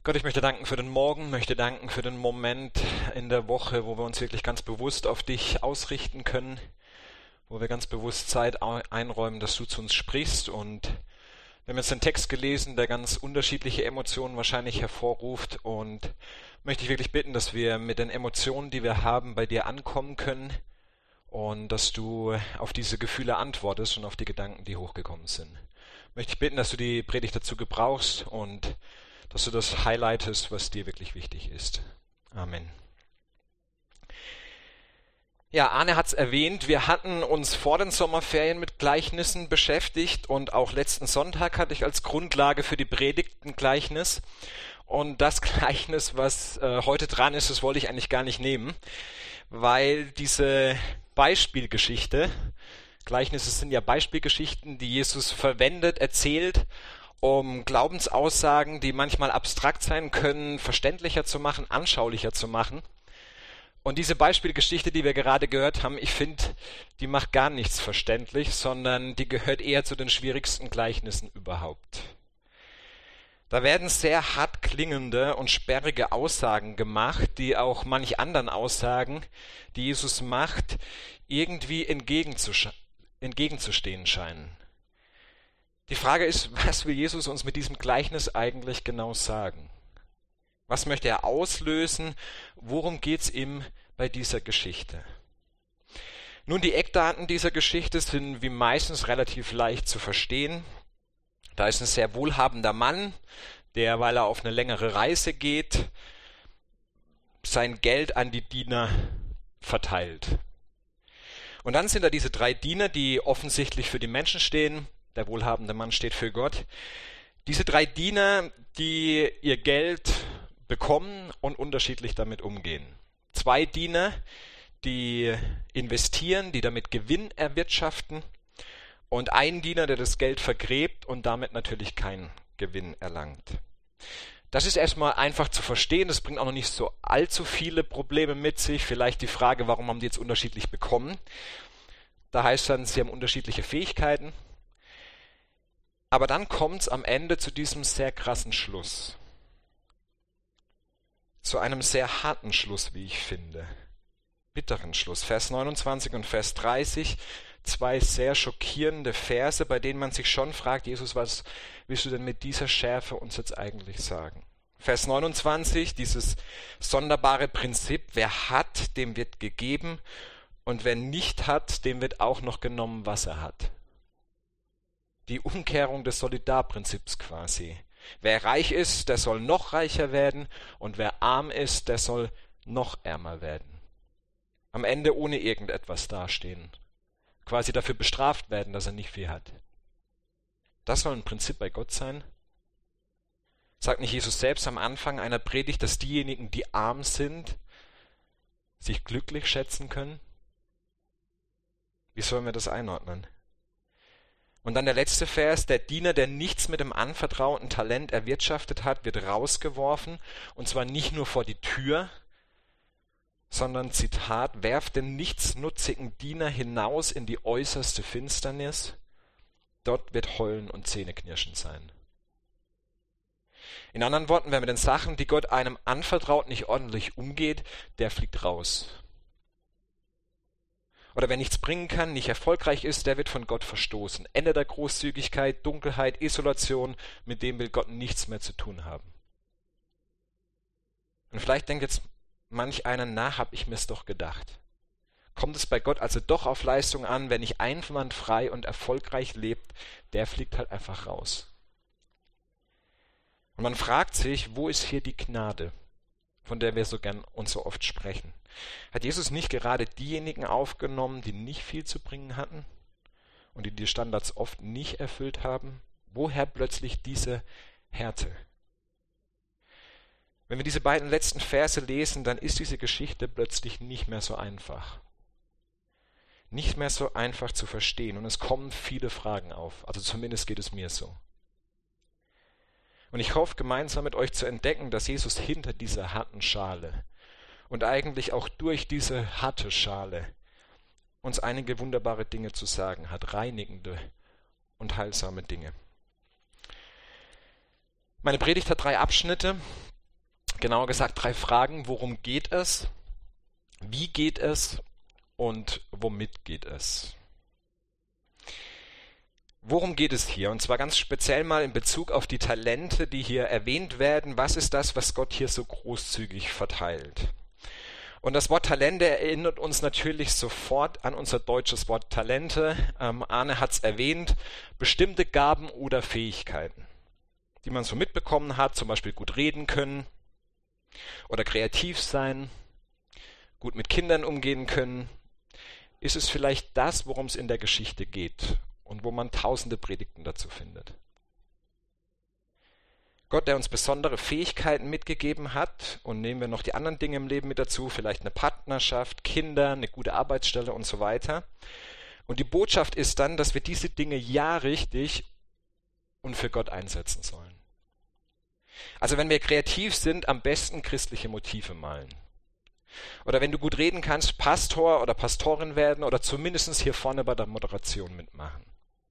Gott, ich möchte danken für den Morgen, möchte danken für den Moment in der Woche, wo wir uns wirklich ganz bewusst auf dich ausrichten können, wo wir ganz bewusst Zeit einräumen, dass du zu uns sprichst. Und wir haben jetzt einen Text gelesen, der ganz unterschiedliche Emotionen wahrscheinlich hervorruft, und möchte ich wirklich bitten, dass wir mit den Emotionen, die wir haben, bei dir ankommen können und dass du auf diese Gefühle antwortest und auf die Gedanken, die hochgekommen sind. Möchte ich bitten, dass du die Predigt dazu gebrauchst und dass du das highlightest, was dir wirklich wichtig ist. Amen. Ja, Arne hat es erwähnt, wir hatten uns vor den Sommerferien mit Gleichnissen beschäftigt und auch letzten Sonntag hatte ich als Grundlage für die Predigt ein Gleichnis. Und das Gleichnis, was heute dran ist, das wollte ich eigentlich gar nicht nehmen, weil diese Beispielgeschichte, Gleichnisse sind ja Beispielgeschichten, die Jesus verwendet, erzählt, um Glaubensaussagen, die manchmal abstrakt sein können, verständlicher zu machen, anschaulicher zu machen. Und diese Beispielgeschichte, die wir gerade gehört haben, ich finde, die macht gar nichts verständlich, sondern die gehört eher zu den schwierigsten Gleichnissen überhaupt. Da werden sehr hart klingende und sperrige Aussagen gemacht, die auch manch anderen Aussagen, die Jesus macht, irgendwie entgegenzustehen scheinen. Die Frage ist, was will Jesus uns mit diesem Gleichnis eigentlich genau sagen? Was möchte er auslösen? Worum geht es ihm bei dieser Geschichte? Nun, die Eckdaten dieser Geschichte sind wie meistens relativ leicht zu verstehen. Da ist ein sehr wohlhabender Mann, der, weil er auf eine längere Reise geht, sein Geld an die Diener verteilt. Und dann sind da diese 3 Diener, die offensichtlich für die Menschen stehen. Der wohlhabende Mann steht für Gott. Diese 3 Diener, die ihr Geld bekommen und unterschiedlich damit umgehen. 2 Diener, die investieren, die damit Gewinn erwirtschaften, und ein Diener, der das Geld vergräbt und damit natürlich keinen Gewinn erlangt. Das ist erstmal einfach zu verstehen, das bringt auch noch nicht so allzu viele Probleme mit sich. Vielleicht die Frage, warum haben die jetzt unterschiedlich bekommen? Da heißt dann, sie haben unterschiedliche Fähigkeiten. Aber dann kommt es am Ende zu diesem sehr krassen Schluss. Zu einem sehr harten Schluss, wie ich finde. Bitteren Schluss. Vers 29 und Vers 30, 2 sehr schockierende Verse, bei denen man sich schon fragt, Jesus, was willst du denn mit dieser Schärfe uns jetzt eigentlich sagen? Vers 29, dieses sonderbare Prinzip, wer hat, dem wird gegeben, und wer nicht hat, dem wird auch noch genommen, was er hat. Die Umkehrung des Solidarprinzips quasi. Wer reich ist, der soll noch reicher werden, und wer arm ist, der soll noch ärmer werden. Am Ende ohne irgendetwas dastehen. Quasi dafür bestraft werden, dass er nicht viel hat. Das soll ein Prinzip bei Gott sein? Sagt nicht Jesus selbst am Anfang einer Predigt, dass diejenigen, die arm sind, sich glücklich schätzen können? Wie sollen wir das einordnen? Und dann der letzte Vers, der Diener, der nichts mit dem anvertrauten Talent erwirtschaftet hat, wird rausgeworfen, und zwar nicht nur vor die Tür, sondern, Zitat, werft den nichtsnutzigen Diener hinaus in die äußerste Finsternis, dort wird Heulen und Zähneknirschen sein. In anderen Worten, wer mit den Sachen, die Gott einem anvertraut, nicht ordentlich umgeht, der fliegt raus. Oder wer nichts bringen kann, nicht erfolgreich ist, der wird von Gott verstoßen. Ende der Großzügigkeit, Dunkelheit, Isolation, mit dem will Gott nichts mehr zu tun haben. Und vielleicht denkt jetzt manch einer, na, hab ich mir's doch gedacht. Kommt es bei Gott also doch auf Leistung an, wenn nicht einwandfrei und erfolgreich lebt, der fliegt halt einfach raus. Und man fragt sich, wo ist hier die Gnade, von der wir so gern und so oft sprechen? Hat Jesus nicht gerade diejenigen aufgenommen, die nicht viel zu bringen hatten und die Standards oft nicht erfüllt haben? Woher plötzlich diese Härte? Wenn wir diese beiden letzten Verse lesen, dann ist diese Geschichte plötzlich nicht mehr so einfach. Nicht mehr so einfach zu verstehen, und es kommen viele Fragen auf. Also zumindest geht es mir so. Und ich hoffe, gemeinsam mit euch zu entdecken, dass Jesus hinter dieser harten Schale und eigentlich auch durch diese harte Schale uns einige wunderbare Dinge zu sagen hat, reinigende und heilsame Dinge. Meine Predigt hat 3 Abschnitte. Genauer gesagt 3 Fragen. Worum geht es? Wie geht es? Und womit geht es? Worum geht es hier? Und zwar ganz speziell mal in Bezug auf die Talente, die hier erwähnt werden. Was ist das, was Gott hier so großzügig verteilt? Und das Wort Talente erinnert uns natürlich sofort an unser deutsches Wort Talente. Arne hat es erwähnt, bestimmte Gaben oder Fähigkeiten, die man so mitbekommen hat, zum Beispiel gut reden können oder kreativ sein, gut mit Kindern umgehen können. Ist es vielleicht das, worum es in der Geschichte geht und wo man tausende Predigten dazu findet? Gott, der uns besondere Fähigkeiten mitgegeben hat, und nehmen wir noch die anderen Dinge im Leben mit dazu, vielleicht eine Partnerschaft, Kinder, eine gute Arbeitsstelle und so weiter. Und die Botschaft ist dann, dass wir diese Dinge ja richtig und für Gott einsetzen sollen. Also wenn wir kreativ sind, am besten christliche Motive malen. Oder wenn du gut reden kannst, Pastor oder Pastorin werden oder zumindest hier vorne bei der Moderation mitmachen.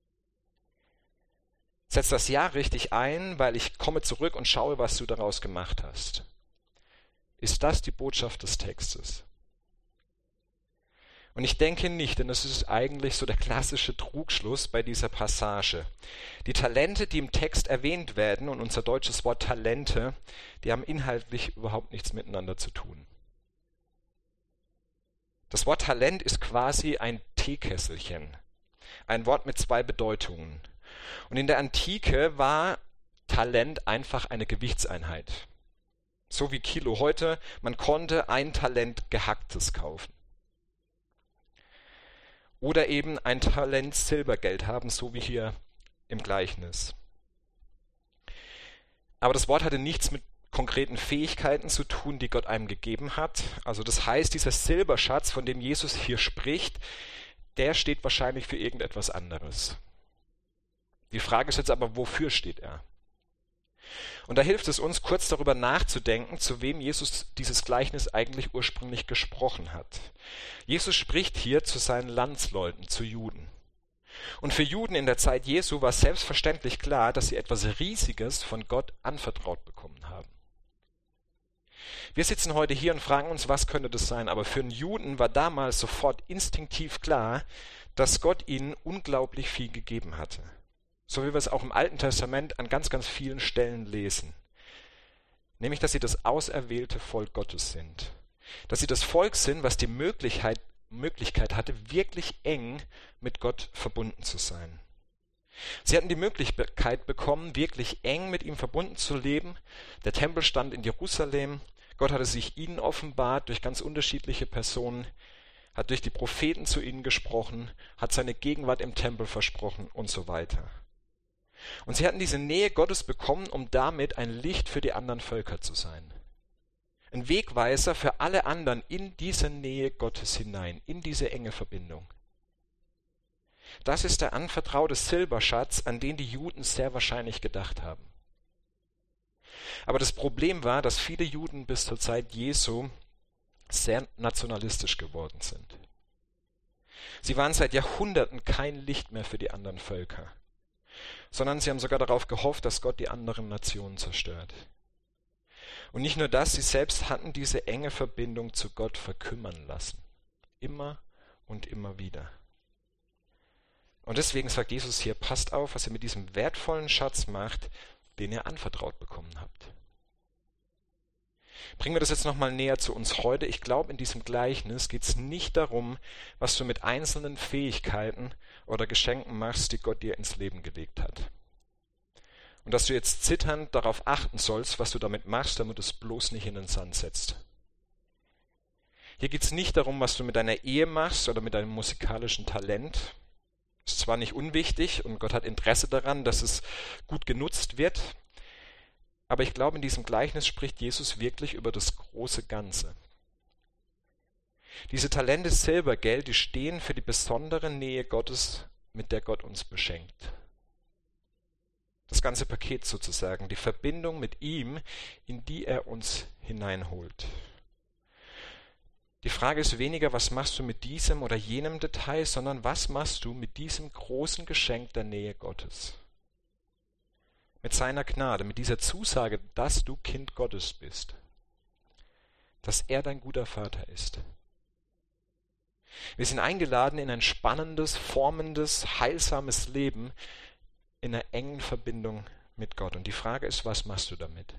Setz das Ja richtig ein, weil ich komme zurück und schaue, was du daraus gemacht hast. Ist das die Botschaft des Textes? Und ich denke nicht, denn das ist eigentlich so der klassische Trugschluss bei dieser Passage. Die Talente, die im Text erwähnt werden, und unser deutsches Wort Talente, die haben inhaltlich überhaupt nichts miteinander zu tun. Das Wort Talent ist quasi ein Teekesselchen, ein Wort mit 2 Bedeutungen. Und in der Antike war Talent einfach eine Gewichtseinheit. So wie Kilo heute, man konnte 1 Talent Gehacktes kaufen. Oder eben 1 Talent Silbergeld haben, so wie hier im Gleichnis. Aber das Wort hatte nichts mit konkreten Fähigkeiten zu tun, die Gott einem gegeben hat. Also das heißt, dieser Silberschatz, von dem Jesus hier spricht, der steht wahrscheinlich für irgendetwas anderes. Die Frage ist jetzt aber, wofür steht er? Und da hilft es uns, kurz darüber nachzudenken, zu wem Jesus dieses Gleichnis eigentlich ursprünglich gesprochen hat. Jesus spricht hier zu seinen Landsleuten, zu Juden. Und für Juden in der Zeit Jesu war selbstverständlich klar, dass sie etwas Riesiges von Gott anvertraut bekommen haben. Wir sitzen heute hier und fragen uns, was könnte das sein? Aber für einen Juden war damals sofort instinktiv klar, dass Gott ihnen unglaublich viel gegeben hatte. So wie wir es auch im Alten Testament an ganz, ganz vielen Stellen lesen. Nämlich, dass sie das auserwählte Volk Gottes sind. Dass sie das Volk sind, was die Möglichkeit hatte, wirklich eng mit Gott verbunden zu sein. Sie hatten die Möglichkeit bekommen, wirklich eng mit ihm verbunden zu leben. Der Tempel stand in Jerusalem. Gott hatte sich ihnen offenbart durch ganz unterschiedliche Personen, hat durch die Propheten zu ihnen gesprochen, hat seine Gegenwart im Tempel versprochen und so weiter. Und sie hatten diese Nähe Gottes bekommen, um damit ein Licht für die anderen Völker zu sein. Ein Wegweiser für alle anderen in diese Nähe Gottes hinein, in diese enge Verbindung. Das ist der anvertraute Silberschatz, an den die Juden sehr wahrscheinlich gedacht haben. Aber das Problem war, dass viele Juden bis zur Zeit Jesu sehr nationalistisch geworden sind. Sie waren seit Jahrhunderten kein Licht mehr für die anderen Völker, sondern sie haben sogar darauf gehofft, dass Gott die anderen Nationen zerstört. Und nicht nur das, sie selbst hatten diese enge Verbindung zu Gott verkümmern lassen. Immer und immer wieder. Und deswegen sagt Jesus hier, passt auf, was ihr mit diesem wertvollen Schatz macht, den ihr anvertraut bekommen habt. Bringen wir das jetzt nochmal näher zu uns heute. Ich glaube, in diesem Gleichnis geht es nicht darum, was du mit einzelnen Fähigkeiten oder Geschenken machst, die Gott dir ins Leben gelegt hat. Und dass du jetzt zitternd darauf achten sollst, was du damit machst, damit du es bloß nicht in den Sand setzt. Hier geht es nicht darum, was du mit deiner Ehe machst oder mit deinem musikalischen Talent. Ist zwar nicht unwichtig und Gott hat Interesse daran, dass es gut genutzt wird, aber ich glaube, in diesem Gleichnis spricht Jesus wirklich über das große Ganze. Diese Talente Silbergeld, die stehen für die besondere Nähe Gottes, mit der Gott uns beschenkt. Das ganze Paket sozusagen, die Verbindung mit ihm, in die er uns hineinholt. Die Frage ist weniger, was machst du mit diesem oder jenem Detail, sondern was machst du mit diesem großen Geschenk der Nähe Gottes? Mit seiner Gnade, mit dieser Zusage, dass du Kind Gottes bist. dass er dein guter Vater ist. Wir sind eingeladen in ein spannendes, formendes, heilsames Leben in einer engen Verbindung mit Gott. Und die Frage ist, was machst du damit?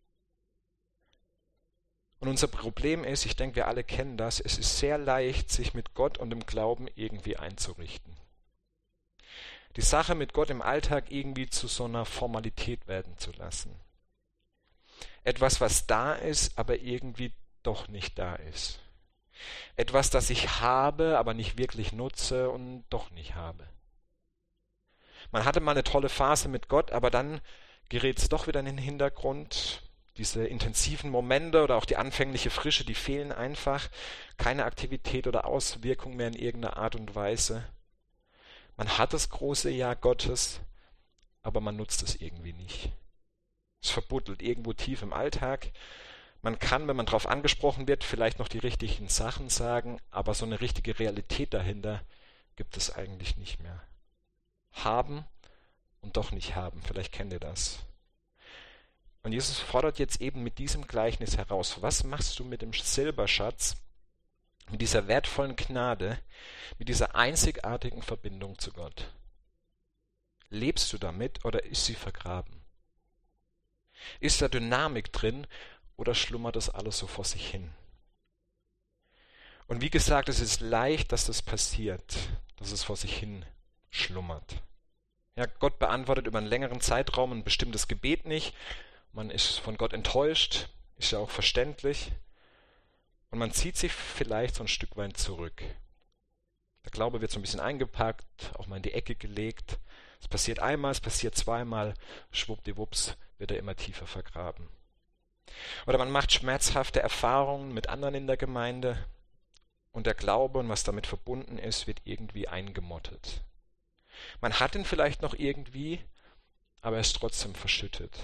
Und unser Problem ist, ich denke, wir alle kennen das, es ist sehr leicht, sich mit Gott und dem Glauben irgendwie einzurichten. Die Sache mit Gott im Alltag irgendwie zu so einer Formalität werden zu lassen. Etwas, was da ist, aber irgendwie doch nicht da ist. Etwas, das ich habe, aber nicht wirklich nutze und doch nicht habe. Man hatte mal eine tolle Phase mit Gott, aber dann gerät es doch wieder in den Hintergrund. Diese intensiven Momente oder auch die anfängliche Frische, die fehlen einfach. Keine Aktivität oder Auswirkung mehr in irgendeiner Art und Weise. Man hat das große Ja Gottes, aber man nutzt es irgendwie nicht. Es verbuddelt irgendwo tief im Alltag. Man kann, wenn man darauf angesprochen wird, vielleicht noch die richtigen Sachen sagen, aber so eine richtige Realität dahinter gibt es eigentlich nicht mehr. Haben und doch nicht haben, vielleicht kennt ihr das. Und Jesus fordert jetzt eben mit diesem Gleichnis heraus, was machst du mit dem Silberschatz, mit dieser wertvollen Gnade, mit dieser einzigartigen Verbindung zu Gott? Lebst du damit oder ist sie vergraben? Ist da Dynamik drin oder schlummert das alles so vor sich hin? Und wie gesagt, es ist leicht, dass das passiert, dass es vor sich hin schlummert. Ja, Gott beantwortet über einen längeren Zeitraum ein bestimmtes Gebet nicht. Man ist von Gott enttäuscht, ist ja auch verständlich. Und man zieht sich vielleicht so ein Stück weit zurück. Der Glaube wird so ein bisschen eingepackt, auch mal in die Ecke gelegt. Es passiert einmal, es passiert zweimal, schwuppdiwupps wird er immer tiefer vergraben. Oder man macht schmerzhafte Erfahrungen mit anderen in der Gemeinde und der Glaube und was damit verbunden ist, wird irgendwie eingemottet. Man hat ihn vielleicht noch irgendwie, aber er ist trotzdem verschüttet.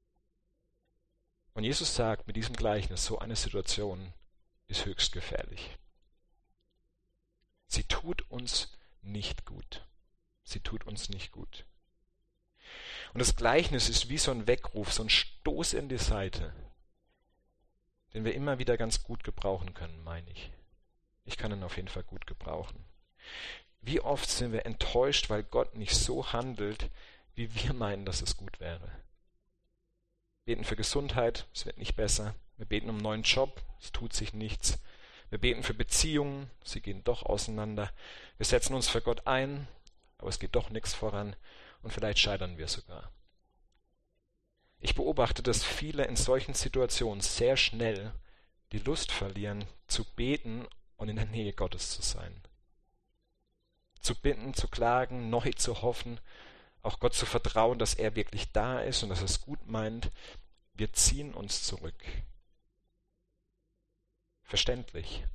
Und Jesus sagt mit diesem Gleichnis, so eine Situation ist höchst gefährlich. Sie tut uns nicht gut. Sie tut uns nicht gut. Und das Gleichnis ist wie so ein Weckruf, so ein Stoß in die Seite, den wir immer wieder ganz gut gebrauchen können, meine ich. Ich kann ihn auf jeden Fall gut gebrauchen. Wie oft sind wir enttäuscht, weil Gott nicht so handelt, wie wir meinen, dass es gut wäre. Wir beten für Gesundheit, es wird nicht besser. Wir beten um einen neuen Job, es tut sich nichts. Wir beten für Beziehungen, sie gehen doch auseinander. Wir setzen uns für Gott ein, aber es geht doch nichts voran und vielleicht scheitern wir sogar. Ich beobachte, dass viele in solchen Situationen sehr schnell die Lust verlieren, zu beten und in der Nähe Gottes zu sein. Zu bitten, zu klagen, neu zu hoffen, auch Gott zu vertrauen, dass er wirklich da ist und dass er es gut meint. Wir ziehen uns zurück. Verständlich.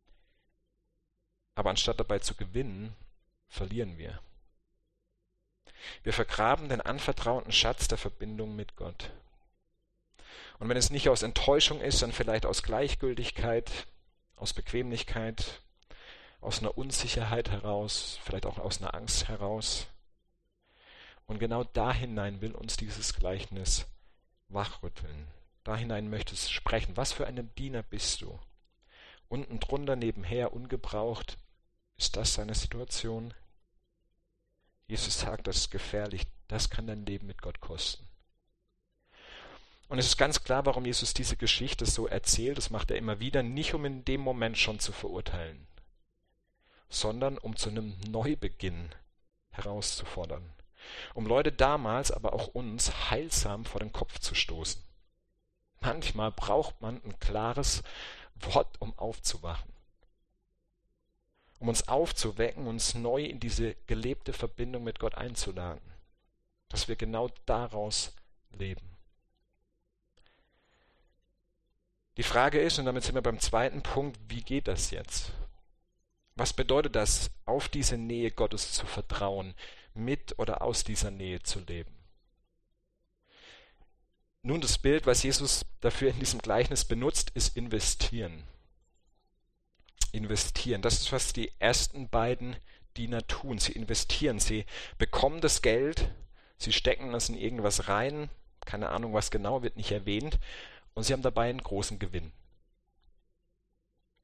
Aber anstatt dabei zu gewinnen, verlieren wir. Wir vergraben den anvertrauten Schatz der Verbindung mit Gott. Und wenn es nicht aus Enttäuschung ist, dann vielleicht aus Gleichgültigkeit, aus Bequemlichkeit, aus einer Unsicherheit heraus, vielleicht auch aus einer Angst heraus. Und genau da hinein will uns dieses Gleichnis wachrütteln. Da hinein möchte es sprechen. Was für ein Diener bist du? Unten drunter, nebenher, ungebraucht. Ist das seine Situation? Jesus sagt, das ist gefährlich. Das kann dein Leben mit Gott kosten. Und es ist ganz klar, warum Jesus diese Geschichte so erzählt. Das macht er immer wieder, nicht um in dem Moment schon zu verurteilen, sondern um zu einem Neubeginn herauszufordern. Um Leute damals, aber auch uns, heilsam vor den Kopf zu stoßen. Manchmal braucht man ein klares Wort, um aufzuwachen. Um uns aufzuwecken, uns neu in diese gelebte Verbindung mit Gott einzuladen. Dass wir genau daraus leben. Die Frage ist, und damit sind wir beim zweiten Punkt, wie geht das jetzt? Was bedeutet das, auf diese Nähe Gottes zu vertrauen, mit oder aus dieser Nähe zu leben? Nun, das Bild, was Jesus dafür in diesem Gleichnis benutzt, ist investieren. Investieren, das ist, was die ersten beiden Diener tun. Sie investieren, sie bekommen das Geld, sie stecken es in irgendwas rein, keine Ahnung was genau, wird nicht erwähnt, und sie haben dabei einen großen Gewinn.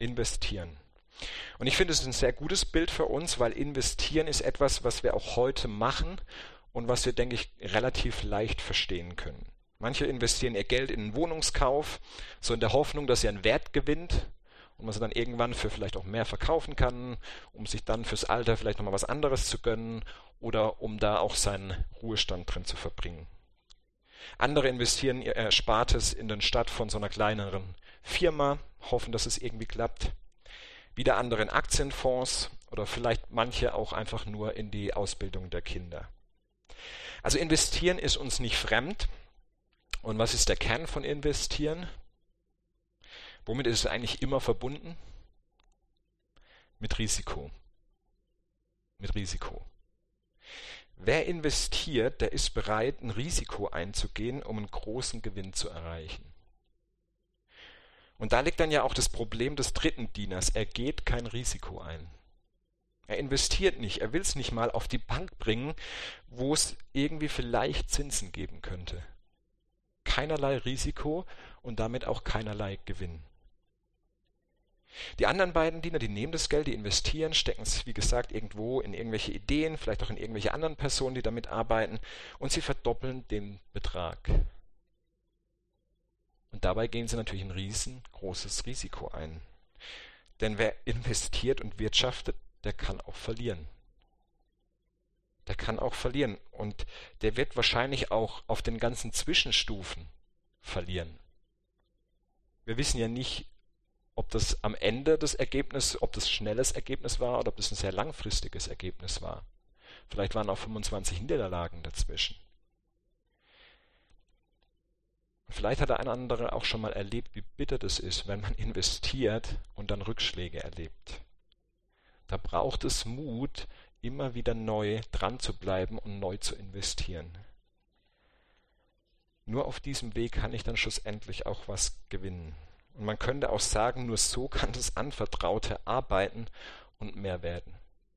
investieren. Und ich finde, es ist ein sehr gutes Bild für uns, weil investieren ist etwas, was wir auch heute machen und was wir, denke ich, relativ leicht verstehen können. Manche investieren ihr Geld in einen Wohnungskauf, so in der Hoffnung, dass sie einen Wert gewinnt und man sie dann irgendwann für vielleicht auch mehr verkaufen kann, um sich dann fürs Alter vielleicht nochmal was anderes zu gönnen oder um da auch seinen Ruhestand drin zu verbringen. Andere investieren ihr Erspartes in den Start von so einer kleineren Firma, hoffen, dass es irgendwie klappt. Wieder andere in Aktienfonds oder vielleicht manche auch einfach nur in die Ausbildung der Kinder. Also investieren ist uns nicht fremd. Und was ist der Kern von investieren? Womit ist es eigentlich immer verbunden? Mit Risiko. Mit Risiko. Wer investiert, der ist bereit, ein Risiko einzugehen, um einen großen Gewinn zu erreichen. Und da liegt dann ja auch das Problem des dritten Dieners. Er geht kein Risiko ein. Er investiert nicht. Er will es nicht mal auf die Bank bringen, wo es irgendwie vielleicht Zinsen geben könnte. Keinerlei Risiko und damit auch keinerlei Gewinn. Die anderen beiden Diener, die nehmen das Geld, die investieren, stecken es, wie gesagt, irgendwo in irgendwelche Ideen, vielleicht auch in irgendwelche anderen Personen, die damit arbeiten, und sie verdoppeln den Betrag. Und dabei gehen sie natürlich ein riesengroßes Risiko ein. Denn wer investiert und wirtschaftet, der kann auch verlieren. Der kann auch verlieren und der wird wahrscheinlich auch auf den ganzen Zwischenstufen verlieren. Wir wissen ja nicht, ob das am Ende das Ergebnis, ob das ein schnelles Ergebnis war oder ob das ein sehr langfristiges Ergebnis war. Vielleicht waren auch 25 Niederlagen dazwischen. Vielleicht hat der eine oder andere auch schon mal erlebt, wie bitter das ist, wenn man investiert und dann Rückschläge erlebt. Da braucht es Mut, immer wieder neu dran zu bleiben und neu zu investieren. Nur auf diesem Weg kann ich dann schlussendlich auch was gewinnen. Und man könnte auch sagen, nur so kann das anvertraute Arbeiten und mehr werden.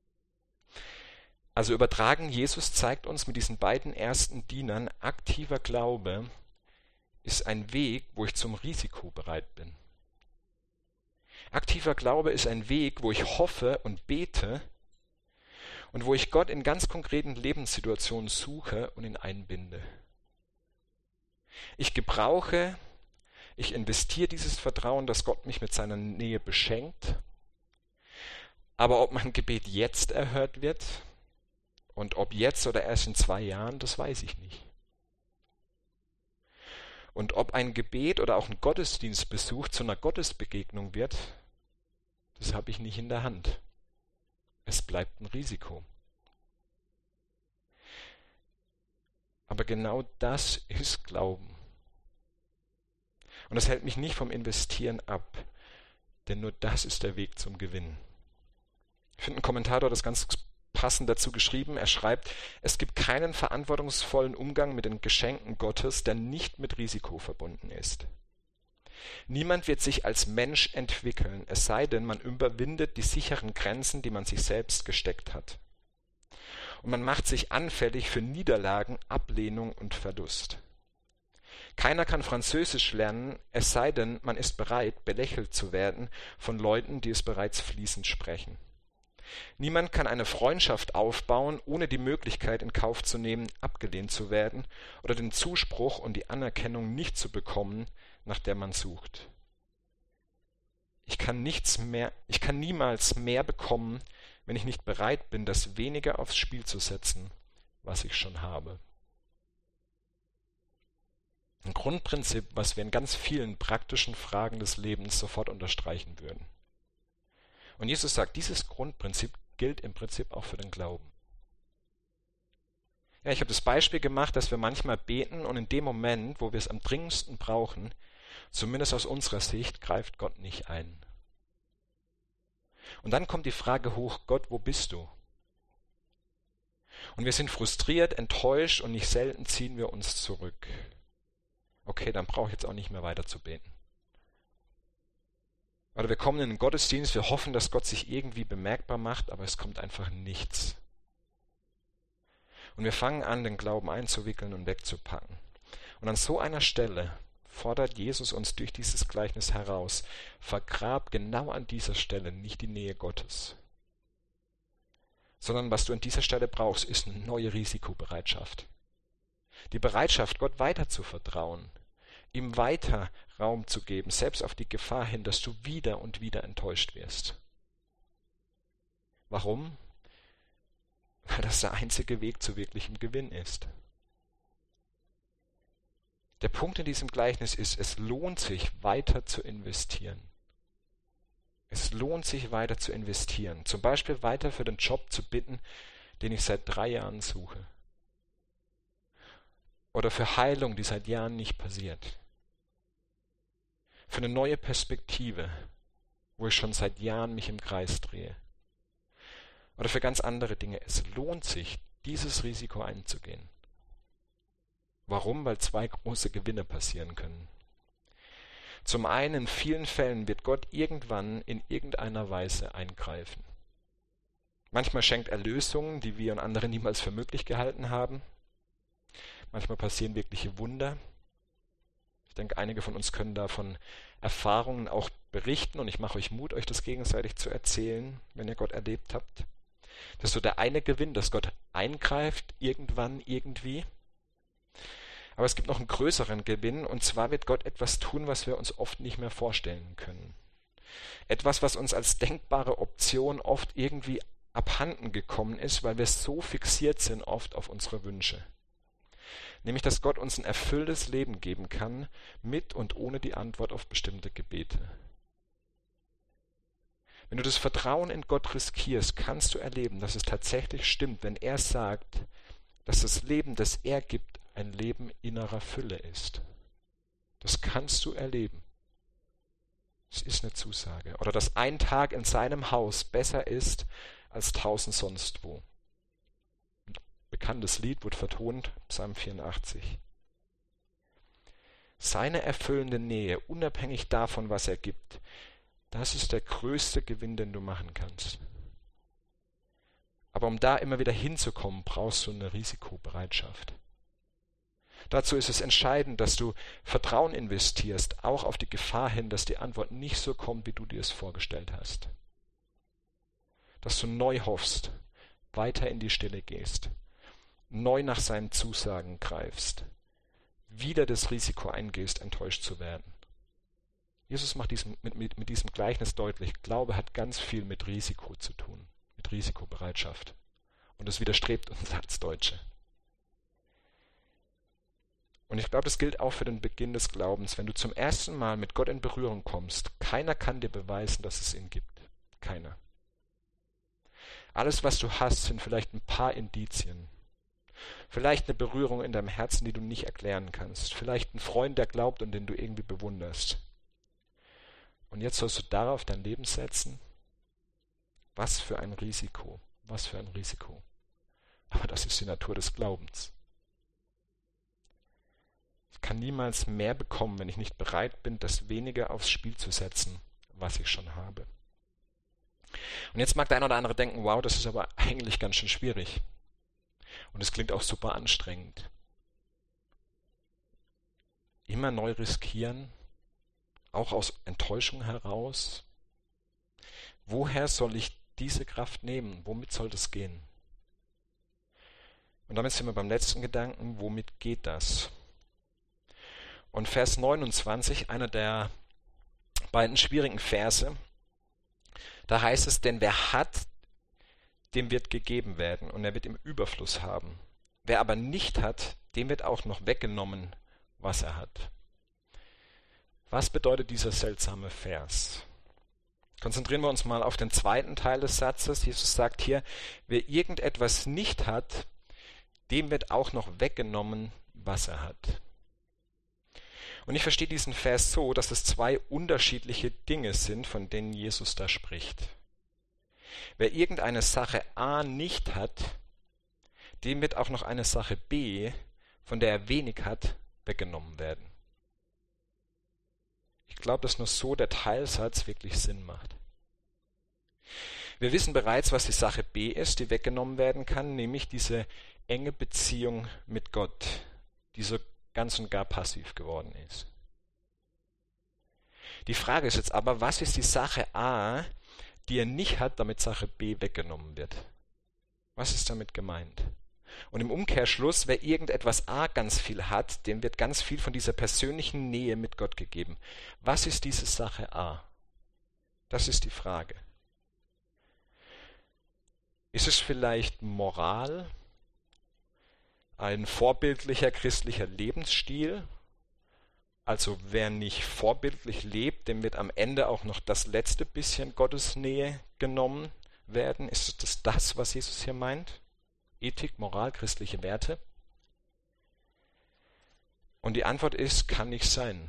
Also übertragen, Jesus zeigt uns mit diesen beiden ersten Dienern, aktiver Glaube ist ein Weg, wo ich zum Risiko bereit bin. Aktiver Glaube ist ein Weg, wo ich hoffe und bete und wo ich Gott in ganz konkreten Lebenssituationen suche und ihn einbinde. Ich investiere dieses Vertrauen, dass Gott mich mit seiner Nähe beschenkt. Aber ob mein Gebet jetzt erhört wird und ob jetzt oder erst in 2 Jahren, das weiß ich nicht. Und ob ein Gebet oder auch ein Gottesdienstbesuch zu einer Gottesbegegnung wird, das habe ich nicht in der Hand. Es bleibt ein Risiko. Aber genau das ist Glauben. Und das hält mich nicht vom Investieren ab, denn nur das ist der Weg zum Gewinn. Ich finde, ein Kommentator hat das ganz passend dazu geschrieben. Er schreibt, es gibt keinen verantwortungsvollen Umgang mit den Geschenken Gottes, der nicht mit Risiko verbunden ist. Niemand wird sich als Mensch entwickeln, es sei denn, man überwindet die sicheren Grenzen, die man sich selbst gesteckt hat. Und man macht sich anfällig für Niederlagen, Ablehnung und Verlust. Keiner kann Französisch lernen, es sei denn, man ist bereit, belächelt zu werden von Leuten, die es bereits fließend sprechen. Niemand kann eine Freundschaft aufbauen, ohne die Möglichkeit in Kauf zu nehmen, abgelehnt zu werden oder den Zuspruch und die Anerkennung nicht zu bekommen, nach der man sucht. Ich kann niemals mehr bekommen, wenn ich nicht bereit bin, das Wenige aufs Spiel zu setzen, was ich schon habe. Ein Grundprinzip, was wir in ganz vielen praktischen Fragen des Lebens sofort unterstreichen würden. Und Jesus sagt, dieses Grundprinzip gilt im Prinzip auch für den Glauben. Ja, ich habe das Beispiel gemacht, dass wir manchmal beten und in dem Moment, wo wir es am dringendsten brauchen, zumindest aus unserer Sicht, greift Gott nicht ein. Und dann kommt die Frage hoch, Gott, wo bist du? Und wir sind frustriert, enttäuscht und nicht selten ziehen wir uns zurück. Okay, dann brauche ich jetzt auch nicht mehr weiter zu beten. Oder wir kommen in den Gottesdienst, wir hoffen, dass Gott sich irgendwie bemerkbar macht, aber es kommt einfach nichts. Und wir fangen an, den Glauben einzuwickeln und wegzupacken. Und an so einer Stelle fordert Jesus uns durch dieses Gleichnis heraus: Vergrab genau an dieser Stelle nicht die Nähe Gottes, sondern was du an dieser Stelle brauchst, ist eine neue Risikobereitschaft. Die Bereitschaft, Gott weiter zu vertrauen, ihm weiter Raum zu geben, selbst auf die Gefahr hin, dass du wieder und wieder enttäuscht wirst. Warum? Weil das der einzige Weg zu wirklichem Gewinn ist. Der Punkt in diesem Gleichnis ist, es lohnt sich, weiter zu investieren. Es lohnt sich, weiter zu investieren. Zum Beispiel weiter für den Job zu bitten, den ich seit 3 Jahren suche. Oder für Heilung, die seit Jahren nicht passiert. Für eine neue Perspektive, wo ich schon seit Jahren mich im Kreis drehe. Oder für ganz andere Dinge. Es lohnt sich, dieses Risiko einzugehen. Warum? Weil 2 große Gewinne passieren können. Zum einen, in vielen Fällen wird Gott irgendwann in irgendeiner Weise eingreifen. Manchmal schenkt er Lösungen, die wir und andere niemals für möglich gehalten haben. Manchmal passieren wirkliche Wunder. Ich denke, einige von uns können da von Erfahrungen auch berichten und ich mache euch Mut, euch das gegenseitig zu erzählen, wenn ihr Gott erlebt habt. Das ist so der eine Gewinn, dass Gott eingreift, irgendwann, irgendwie. Aber es gibt noch einen größeren Gewinn, und zwar wird Gott etwas tun, was wir uns oft nicht mehr vorstellen können. Etwas, was uns als denkbare Option oft irgendwie abhanden gekommen ist, weil wir so fixiert sind oft auf unsere Wünsche. Nämlich, dass Gott uns ein erfülltes Leben geben kann, mit und ohne die Antwort auf bestimmte Gebete. Wenn du das Vertrauen in Gott riskierst, kannst du erleben, dass es tatsächlich stimmt, wenn er sagt, dass das Leben, das er gibt, ein Leben innerer Fülle ist. Das kannst du erleben. Das ist eine Zusage. Oder dass ein Tag in seinem Haus besser ist als 1000 sonst wo. Ein bekanntes Lied wird vertont, Psalm 84. Seine erfüllende Nähe, unabhängig davon, was er gibt, das ist der größte Gewinn, den du machen kannst. Aber um da immer wieder hinzukommen, brauchst du eine Risikobereitschaft. Dazu ist es entscheidend, dass du Vertrauen investierst, auch auf die Gefahr hin, dass die Antwort nicht so kommt, wie du dir es vorgestellt hast. Dass du neu hoffst, weiter in die Stille gehst, neu nach seinen Zusagen greifst, wieder das Risiko eingehst, enttäuscht zu werden. Jesus macht mit diesem Gleichnis deutlich, Glaube hat ganz viel mit Risiko zu tun, mit Risikobereitschaft. Und es widerstrebt uns als Deutsche. Und ich glaube, das gilt auch für den Beginn des Glaubens. Wenn du zum ersten Mal mit Gott in Berührung kommst, keiner kann dir beweisen, dass es ihn gibt. Keiner. Alles, was du hast, sind vielleicht ein paar Indizien. Vielleicht eine Berührung in deinem Herzen, die du nicht erklären kannst. Vielleicht ein Freund, der glaubt und den du irgendwie bewunderst. Und jetzt sollst du darauf dein Leben setzen? Was für ein Risiko. Was für ein Risiko. Aber das ist die Natur des Glaubens. Ich kann niemals mehr bekommen, wenn ich nicht bereit bin, das Wenige aufs Spiel zu setzen, was ich schon habe. Und jetzt mag der eine oder andere denken, wow, das ist aber eigentlich ganz schön schwierig. Und es klingt auch super anstrengend. Immer neu riskieren, auch aus Enttäuschung heraus. Woher soll ich diese Kraft nehmen? Womit soll das gehen? Und damit sind wir beim letzten Gedanken, womit geht das? Und Vers 29, einer der beiden schwierigen Verse, da heißt es, denn wer hat, dem wird gegeben werden und er wird im Überfluss haben. Wer aber nicht hat, dem wird auch noch weggenommen, was er hat. Was bedeutet dieser seltsame Vers? Konzentrieren wir uns mal auf den zweiten Teil des Satzes. Jesus sagt hier, wer irgendetwas nicht hat, dem wird auch noch weggenommen, was er hat. Und ich verstehe diesen Vers so, dass es 2 unterschiedliche Dinge sind, von denen Jesus da spricht. Wer irgendeine Sache A nicht hat, dem wird auch noch eine Sache B, von der er wenig hat, weggenommen werden. Ich glaube, dass nur so der Teilsatz wirklich Sinn macht. Wir wissen bereits, was die Sache B ist, die weggenommen werden kann, nämlich diese enge Beziehung mit Gott, die so ganz und gar passiv geworden ist. Die Frage ist jetzt aber, was ist die Sache A, die er nicht hat, damit Sache B weggenommen wird? Was ist damit gemeint? Und im Umkehrschluss, wer irgendetwas A ganz viel hat, dem wird ganz viel von dieser persönlichen Nähe mit Gott gegeben. Was ist diese Sache A? Das ist die Frage. Ist es vielleicht Moral, ein vorbildlicher christlicher Lebensstil? Also wer nicht vorbildlich lebt, dem wird am Ende auch noch das letzte bisschen Gottesnähe genommen werden. Ist das, was Jesus hier meint? Ethik, Moral, christliche Werte? Und die Antwort ist, kann nicht sein.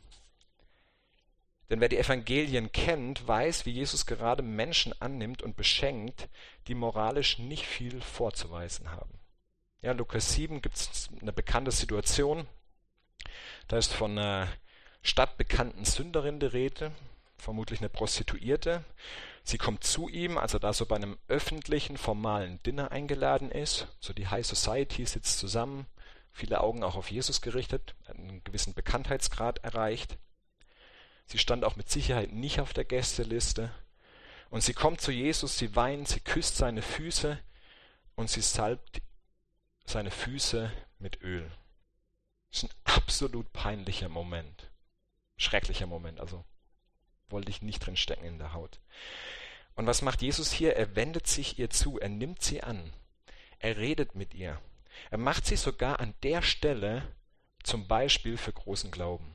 Denn wer die Evangelien kennt, weiß, wie Jesus gerade Menschen annimmt und beschenkt, die moralisch nicht viel vorzuweisen haben. Ja, Lukas 7 gibt es eine bekannte Situation. Da ist von einer stadtbekannten Sünderin die Rede, vermutlich eine Prostituierte. Sie kommt zu ihm, als er da so bei einem öffentlichen, formalen Dinner eingeladen ist. So die High Society sitzt zusammen, viele Augen auch auf Jesus gerichtet, hat einen gewissen Bekanntheitsgrad erreicht. Sie stand auch mit Sicherheit nicht auf der Gästeliste. Und sie kommt zu Jesus, sie weint, sie küsst seine Füße und sie salbt seine Füße mit Öl. Das ist ein absolut peinlicher Moment. Schrecklicher Moment, also wollte ich nicht drin stecken in der Haut. Und was macht Jesus hier? Er wendet sich ihr zu, er nimmt sie an. Er redet mit ihr. Er macht sie sogar an der Stelle zum Beispiel für großen Glauben.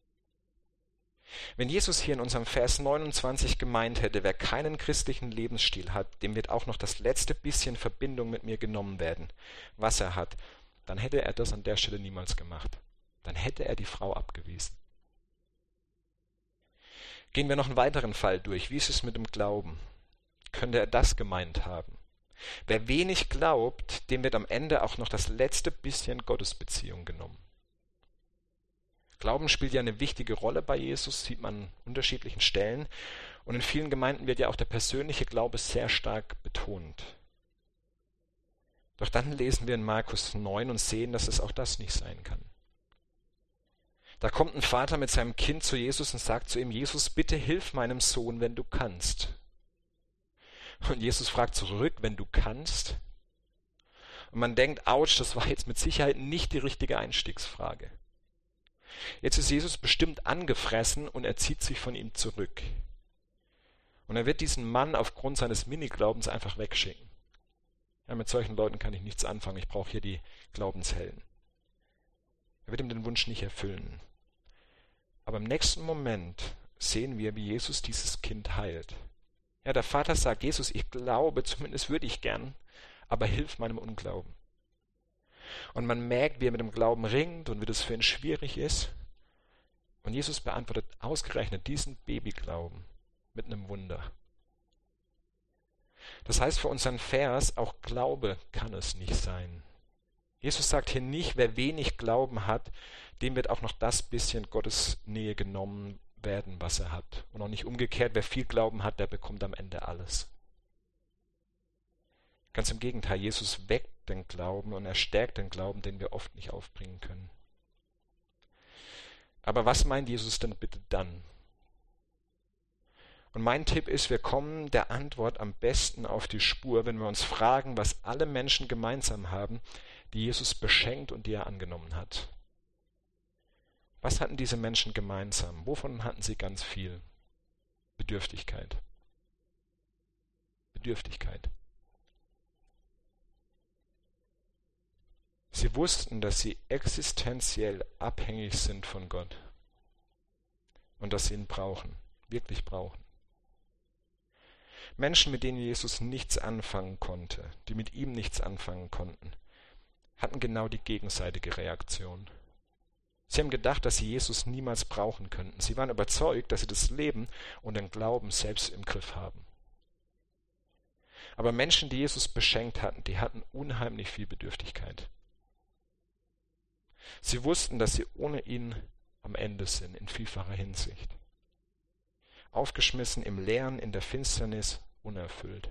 Wenn Jesus hier in unserem Vers 29 gemeint hätte, wer keinen christlichen Lebensstil hat, dem wird auch noch das letzte bisschen Verbindung mit mir genommen werden, was er hat, dann hätte er das an der Stelle niemals gemacht. Dann hätte er die Frau abgewiesen. Gehen wir noch einen weiteren Fall durch. Wie ist es mit dem Glauben? Könnte er das gemeint haben? Wer wenig glaubt, dem wird am Ende auch noch das letzte bisschen Gottesbeziehung genommen. Glauben spielt ja eine wichtige Rolle bei Jesus, sieht man an unterschiedlichen Stellen. Und in vielen Gemeinden wird ja auch der persönliche Glaube sehr stark betont. Doch dann lesen wir in Markus 9 und sehen, dass es auch das nicht sein kann. Da kommt ein Vater mit seinem Kind zu Jesus und sagt zu ihm, Jesus, bitte hilf meinem Sohn, wenn du kannst. Und Jesus fragt zurück, wenn du kannst? Und man denkt, ouch, das war jetzt mit Sicherheit nicht die richtige Einstiegsfrage. Jetzt ist Jesus bestimmt angefressen und er zieht sich von ihm zurück. Und er wird diesen Mann aufgrund seines Miniglaubens einfach wegschicken. Ja, mit solchen Leuten kann ich nichts anfangen, ich brauche hier die Glaubenshelden. Er wird ihm den Wunsch nicht erfüllen. Aber im nächsten Moment sehen wir, wie Jesus dieses Kind heilt. Ja, der Vater sagt, Jesus, ich glaube, zumindest würde ich gern, aber hilf meinem Unglauben. Und man merkt, wie er mit dem Glauben ringt und wie das für ihn schwierig ist. Und Jesus beantwortet ausgerechnet diesen Babyglauben mit einem Wunder. Das heißt für unseren Vers, auch Glaube kann es nicht sein. Jesus sagt hier nicht, wer wenig Glauben hat, dem wird auch noch das bisschen Gottes Nähe genommen werden, was er hat. Und auch nicht umgekehrt, wer viel Glauben hat, der bekommt am Ende alles. Ganz im Gegenteil, Jesus weckt den Glauben und er stärkt den Glauben, den wir oft nicht aufbringen können. Aber was meint Jesus denn bitte dann? Und mein Tipp ist, wir kommen der Antwort am besten auf die Spur, wenn wir uns fragen, was alle Menschen gemeinsam haben, die Jesus beschenkt und die er angenommen hat. Was hatten diese Menschen gemeinsam? Wovon hatten sie ganz viel? Bedürftigkeit. Bedürftigkeit. Sie wussten, dass sie existenziell abhängig sind von Gott und dass sie ihn brauchen, wirklich brauchen. Menschen, mit denen Jesus nichts anfangen konnte, die mit ihm nichts anfangen konnten, hatten genau die gegenseitige Reaktion. Sie haben gedacht, dass sie Jesus niemals brauchen könnten. Sie waren überzeugt, dass sie das Leben und den Glauben selbst im Griff haben. Aber Menschen, die Jesus beschenkt hatten, die hatten unheimlich viel Bedürftigkeit. Sie wussten, dass sie ohne ihn am Ende sind, in vielfacher Hinsicht. Aufgeschmissen im Leeren, in der Finsternis, unerfüllt.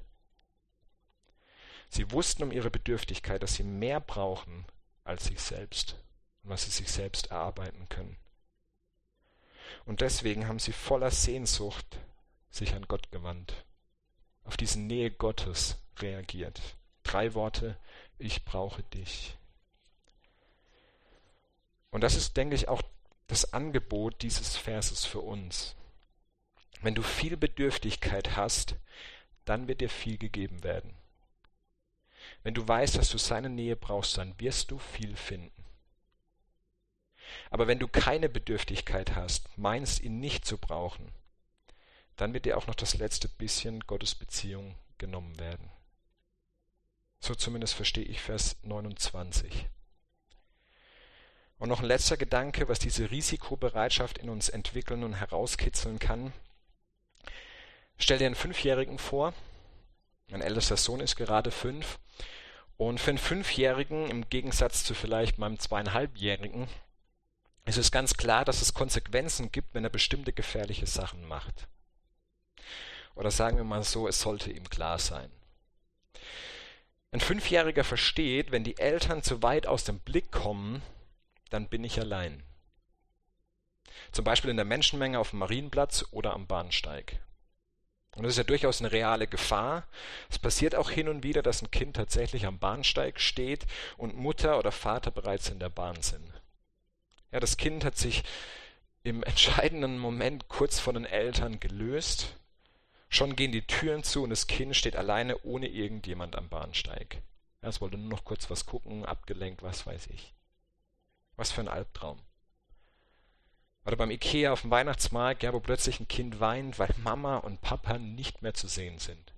Sie wussten um ihre Bedürftigkeit, dass sie mehr brauchen als sich selbst und was sie sich selbst erarbeiten können. Und deswegen haben sie voller Sehnsucht sich an Gott gewandt, auf diese Nähe Gottes reagiert. 3 Worte: Ich brauche dich. Und das ist, denke ich, auch das Angebot dieses Verses für uns. Wenn du viel Bedürftigkeit hast, dann wird dir viel gegeben werden. Wenn du weißt, dass du seine Nähe brauchst, dann wirst du viel finden. Aber wenn du keine Bedürftigkeit hast, meinst, ihn nicht zu brauchen, dann wird dir auch noch das letzte bisschen Gottes Beziehung genommen werden. So zumindest verstehe ich Vers 29. Und noch ein letzter Gedanke, was diese Risikobereitschaft in uns entwickeln und herauskitzeln kann. Stell dir einen 5-Jährigen vor, mein ältester Sohn ist gerade 5, und für einen 5-Jährigen im Gegensatz zu vielleicht meinem 2,5-Jährigen ist es ganz klar, dass es Konsequenzen gibt, wenn er bestimmte gefährliche Sachen macht. Oder sagen wir mal so, es sollte ihm klar sein. Ein 5-Jähriger versteht, wenn die Eltern zu weit aus dem Blick kommen, dann bin ich allein. Zum Beispiel in der Menschenmenge auf dem Marienplatz oder am Bahnsteig. Und das ist ja durchaus eine reale Gefahr. Es passiert auch hin und wieder, dass ein Kind tatsächlich am Bahnsteig steht und Mutter oder Vater bereits in der Bahn sind. Ja, das Kind hat sich im entscheidenden Moment kurz vor den Eltern gelöst. Schon gehen die Türen zu und das Kind steht alleine ohne irgendjemand am Bahnsteig. Ja, es wollte nur noch kurz was gucken, abgelenkt, was weiß ich. Was für ein Albtraum. Oder beim Ikea auf dem Weihnachtsmarkt, ja, wo plötzlich ein Kind weint, weil Mama und Papa nicht mehr zu sehen sind.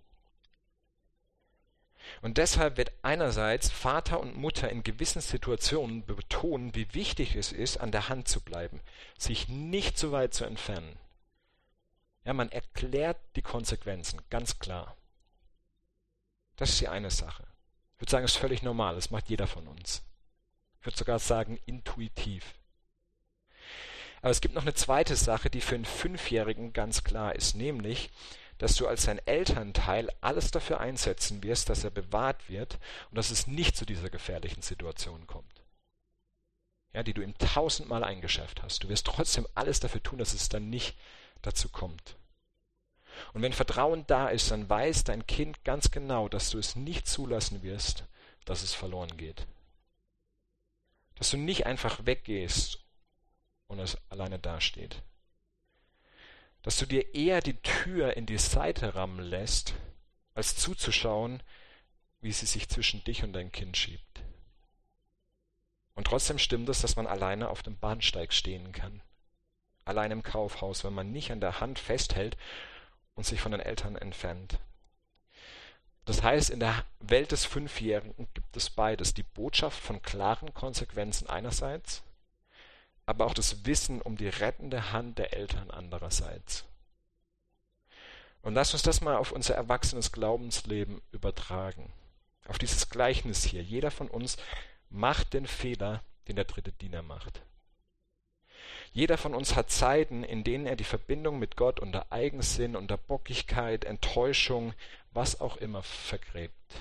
Und deshalb wird einerseits Vater und Mutter in gewissen Situationen betonen, wie wichtig es ist, an der Hand zu bleiben, sich nicht zu weit zu entfernen. Ja, man erklärt die Konsequenzen, ganz klar. Das ist die eine Sache. Ich würde sagen, es ist völlig normal, das macht jeder von uns. Ich würde sogar sagen, intuitiv. Aber es gibt noch eine zweite Sache, die für einen 5-Jährigen ganz klar ist, nämlich, dass du als sein Elternteil alles dafür einsetzen wirst, dass er bewahrt wird und dass es nicht zu dieser gefährlichen Situation kommt. Ja, die du ihm 1000-mal eingeschärft hast. Du wirst trotzdem alles dafür tun, dass es dann nicht dazu kommt. Und wenn Vertrauen da ist, dann weiß dein Kind ganz genau, dass du es nicht zulassen wirst, dass es verloren geht. Dass du nicht einfach weggehst und es alleine dasteht. Dass du dir eher die Tür in die Seite rammen lässt, als zuzuschauen, wie sie sich zwischen dich und dein Kind schiebt. Und trotzdem stimmt es, dass man alleine auf dem Bahnsteig stehen kann. Allein im Kaufhaus, wenn man nicht an der Hand festhält und sich von den Eltern entfernt. Das heißt, in der Welt des 5-Jährigen gibt es beides. Die Botschaft von klaren Konsequenzen einerseits, aber auch das Wissen um die rettende Hand der Eltern andererseits. Und lass uns das mal auf unser erwachsenes Glaubensleben übertragen. Auf dieses Gleichnis hier. Jeder von uns macht den Fehler, den der 3. Diener macht. Jeder von uns hat Zeiten, in denen er die Verbindung mit Gott unter Eigensinn, unter Bockigkeit, Enttäuschung, was auch immer vergräbt.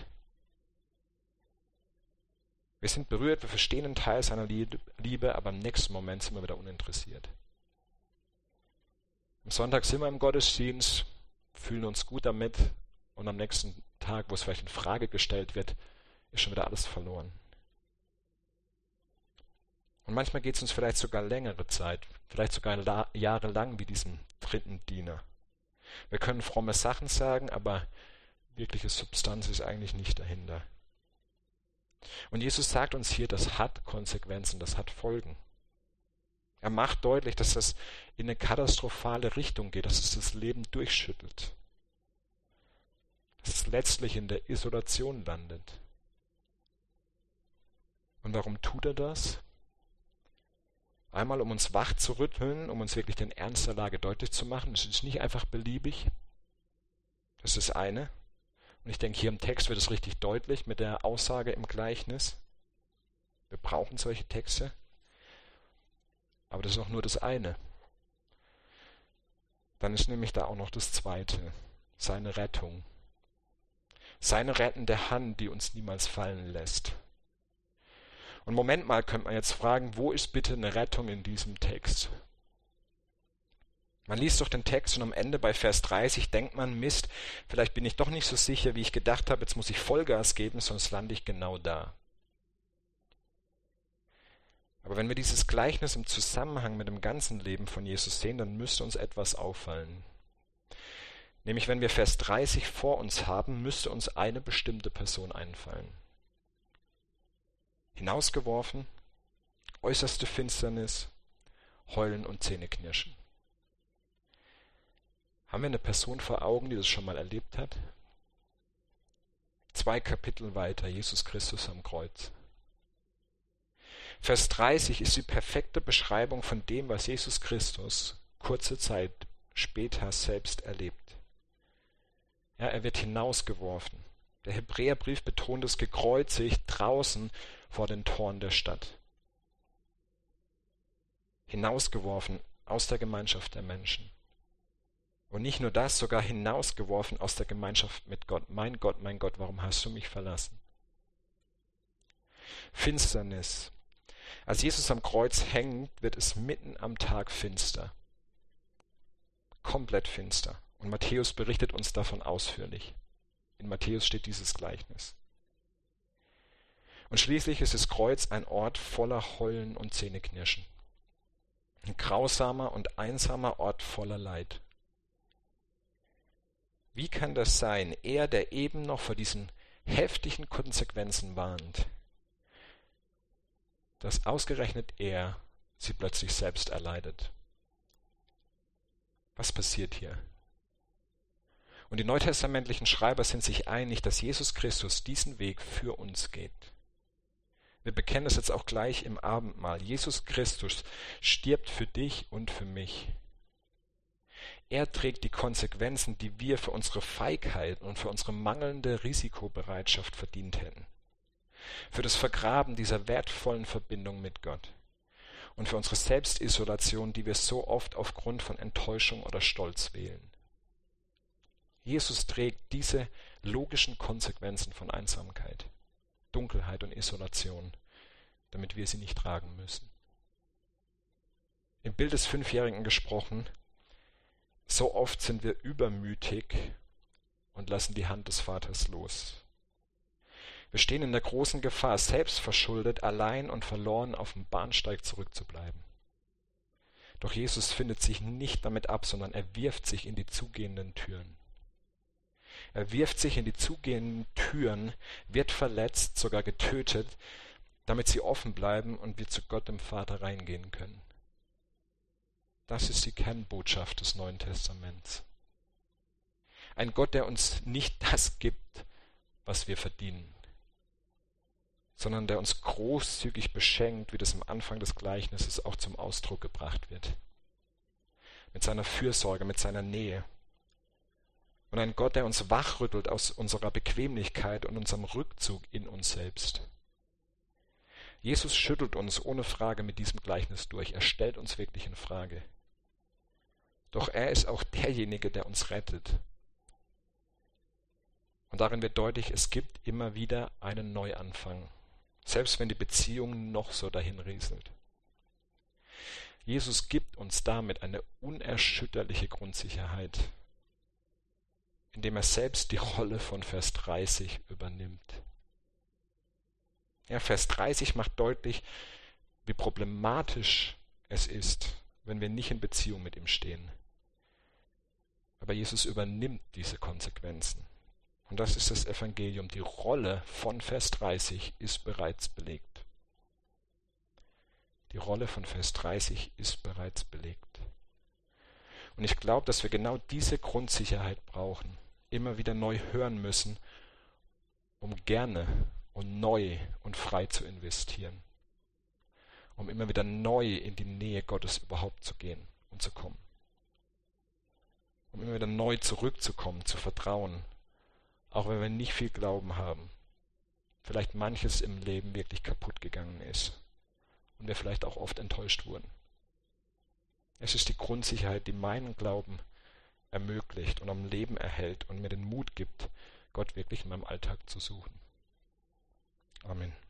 Wir sind berührt, wir verstehen einen Teil seiner Liebe, aber im nächsten Moment sind wir wieder uninteressiert. Am Sonntag sind wir im Gottesdienst, fühlen uns gut damit und am nächsten Tag, wo es vielleicht in Frage gestellt wird, ist schon wieder alles verloren. Und manchmal geht es uns vielleicht sogar längere Zeit, vielleicht sogar jahrelang wie diesem 3. Diener. Wir können fromme Sachen sagen, aber wirkliche Substanz ist eigentlich nicht dahinter. Und Jesus sagt uns hier, das hat Konsequenzen, das hat Folgen. Er macht deutlich, dass das in eine katastrophale Richtung geht, dass es das Leben durchschüttelt. Dass es letztlich in der Isolation landet. Und warum tut er das? Einmal, um uns wach zu rütteln, um uns wirklich den Ernst der Lage deutlich zu machen. Es ist nicht einfach beliebig. Das ist das eine. Und ich denke, hier im Text wird es richtig deutlich mit der Aussage im Gleichnis. Wir brauchen solche Texte. Aber das ist auch nur das eine. Dann ist nämlich da auch noch das zweite. Seine Rettung. Seine rettende Hand, die uns niemals fallen lässt. Und Moment mal, könnte man jetzt fragen, wo ist bitte eine Rettung in diesem Text? Man liest doch den Text und am Ende bei Vers 30 denkt man, Mist, vielleicht bin ich doch nicht so sicher, wie ich gedacht habe, jetzt muss ich Vollgas geben, sonst lande ich genau da. Aber wenn wir dieses Gleichnis im Zusammenhang mit dem ganzen Leben von Jesus sehen, dann müsste uns etwas auffallen. Nämlich wenn wir Vers 30 vor uns haben, müsste uns eine bestimmte Person einfallen. Hinausgeworfen, äußerste Finsternis, Heulen und Zähneknirschen. Haben wir eine Person vor Augen, die das schon mal erlebt hat? 2 Kapitel weiter, Jesus Christus am Kreuz. Vers 30 ist die perfekte Beschreibung von dem, was Jesus Christus kurze Zeit später selbst erlebt. Ja, er wird hinausgeworfen. Der Hebräerbrief betont es gekreuzigt draußen vor den Toren der Stadt. Hinausgeworfen aus der Gemeinschaft der Menschen. Und nicht nur das, sogar hinausgeworfen aus der Gemeinschaft mit Gott. Mein Gott, warum hast du mich verlassen? Finsternis. Als Jesus am Kreuz hängt, wird es mitten am Tag finster. Komplett finster. Und Matthäus berichtet uns davon ausführlich. In Matthäus steht dieses Gleichnis. Und schließlich ist das Kreuz ein Ort voller Heulen und Zähneknirschen. Ein grausamer und einsamer Ort voller Leid. Wie kann das sein? Er, der eben noch vor diesen heftigen Konsequenzen warnt, dass ausgerechnet er sie plötzlich selbst erleidet. Was passiert hier? Und die neutestamentlichen Schreiber sind sich einig, dass Jesus Christus diesen Weg für uns geht. Wir bekennen es jetzt auch gleich im Abendmahl. Jesus Christus stirbt für dich und für mich. Er trägt die Konsequenzen, die wir für unsere Feigheit und für unsere mangelnde Risikobereitschaft verdient hätten. Für das Vergraben dieser wertvollen Verbindung mit Gott. Und für unsere Selbstisolation, die wir so oft aufgrund von Enttäuschung oder Stolz wählen. Jesus trägt diese logischen Konsequenzen von Einsamkeit, Dunkelheit und Isolation, damit wir sie nicht tragen müssen. Im Bild des Fünfjährigen gesprochen, so oft sind wir übermütig und lassen die Hand des Vaters los. Wir stehen in der großen Gefahr, selbstverschuldet, allein und verloren auf dem Bahnsteig zurückzubleiben. Doch Jesus findet sich nicht damit ab, sondern er wirft sich in die zugehenden Türen. Er wirft sich in die zugehenden Türen, wird verletzt, sogar getötet, damit sie offen bleiben und wir zu Gott dem Vater reingehen können. Das ist die Kernbotschaft des Neuen Testaments. Ein Gott, der uns nicht das gibt, was wir verdienen, sondern der uns großzügig beschenkt, wie das am Anfang des Gleichnisses auch zum Ausdruck gebracht wird. Mit seiner Fürsorge, mit seiner Nähe. Und ein Gott, der uns wachrüttelt aus unserer Bequemlichkeit und unserem Rückzug in uns selbst. Jesus schüttelt uns ohne Frage mit diesem Gleichnis durch. Er stellt uns wirklich in Frage. Doch er ist auch derjenige, der uns rettet. Und darin wird deutlich, es gibt immer wieder einen Neuanfang. Selbst wenn die Beziehung noch so dahinrieselt. Jesus gibt uns damit eine unerschütterliche Grundsicherheit, indem er selbst die Rolle von Vers 30 übernimmt. Ja, Vers 30 macht deutlich, wie problematisch es ist, wenn wir nicht in Beziehung mit ihm stehen. Aber Jesus übernimmt diese Konsequenzen. Und das ist das Evangelium. Die Rolle von Vers 30 ist bereits belegt. Die Rolle von Vers 30 ist bereits belegt. Und ich glaube, dass wir genau diese Grundsicherheit brauchen, immer wieder neu hören müssen, um gerne und neu und frei zu investieren. Um immer wieder neu in die Nähe Gottes überhaupt zu gehen und zu kommen. Um immer wieder neu zurückzukommen, zu vertrauen, auch wenn wir nicht viel Glauben haben, vielleicht manches im Leben wirklich kaputt gegangen ist und wir vielleicht auch oft enttäuscht wurden. Es ist die Grundsicherheit, die meinen Glauben ermöglicht und am Leben erhält und mir den Mut gibt, Gott wirklich in meinem Alltag zu suchen. Amen.